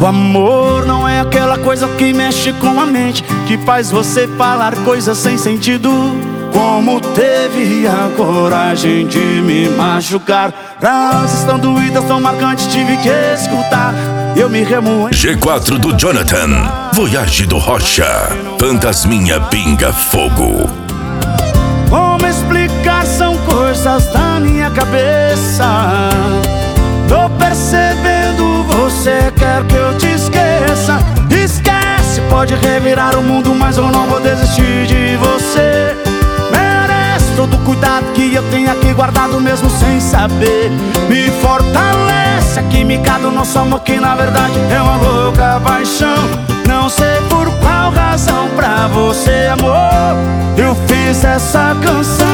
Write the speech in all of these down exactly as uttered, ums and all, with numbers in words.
O amor não é aquela coisa que mexe com a mente, que faz você falar coisas sem sentido. Como teve a coragem de me machucar? Frases tão doídas, tão marcantes, tive que escutar. Eu me remoendo. G quatro do Jonathan, Voyage do Rocha, Fantasminha Pinga Fogo. Como explicar? São coisas da minha cabeça. Tô percebendo, você quer que eu te esqueça. Esquece, pode revirar o mundo, mas eu não vou desistir de você. Merece todo o cuidado que eu tenho aqui guardado, mesmo sem saber. Me fortalece a química do nosso amor, que na verdade é uma louca paixão. Não sei por qual razão pra você, amor, eu fiz essa canção.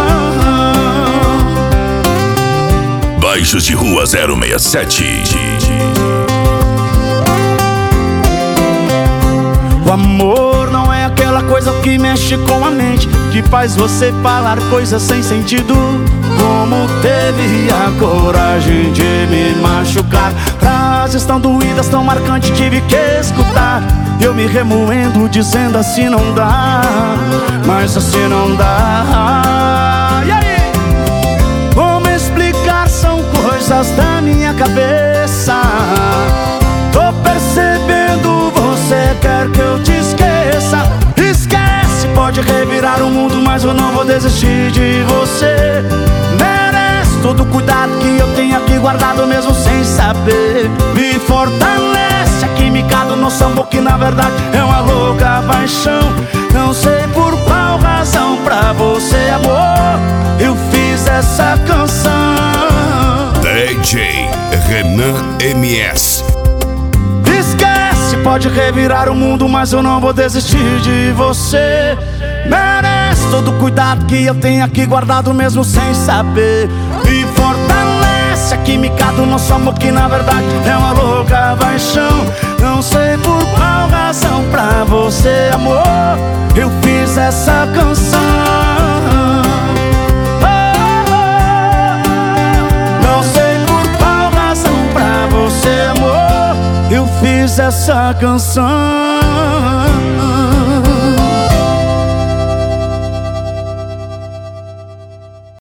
Baixos de Rua zero seis sete. O amor não é aquela coisa que mexe com a mente, que faz você falar coisas sem sentido. Como teve a coragem de me machucar? Frases tão doídas, tão marcantes, tive que escutar. Eu me remoendo, dizendo assim não dá, mas assim não dá. E aí? Como explicar? São coisas da minha cabeça. Tô percebendo, você quer que eu te esqueça. Esquece, pode revirar o mundo, mas eu não vou desistir de você. Merece todo o cuidado que eu tenho aqui guardado, mesmo sem saber. Me fortalece a química do nosso amor, que na verdade é uma louca paixão. Não sei por qual razão pra você, amor, eu fiz essa canção. D J Renan M S. Esquece, pode revirar o mundo, mas eu não vou desistir de você. Merece todo o cuidado que eu tenho aqui guardado, mesmo sem saber. Me fortalece a química do nosso amor, que na verdade é uma louca paixão. Não sei por qual razão pra você, amor, eu fiz essa canção. Não sei por qual razão pra você, amor, eu fiz essa canção.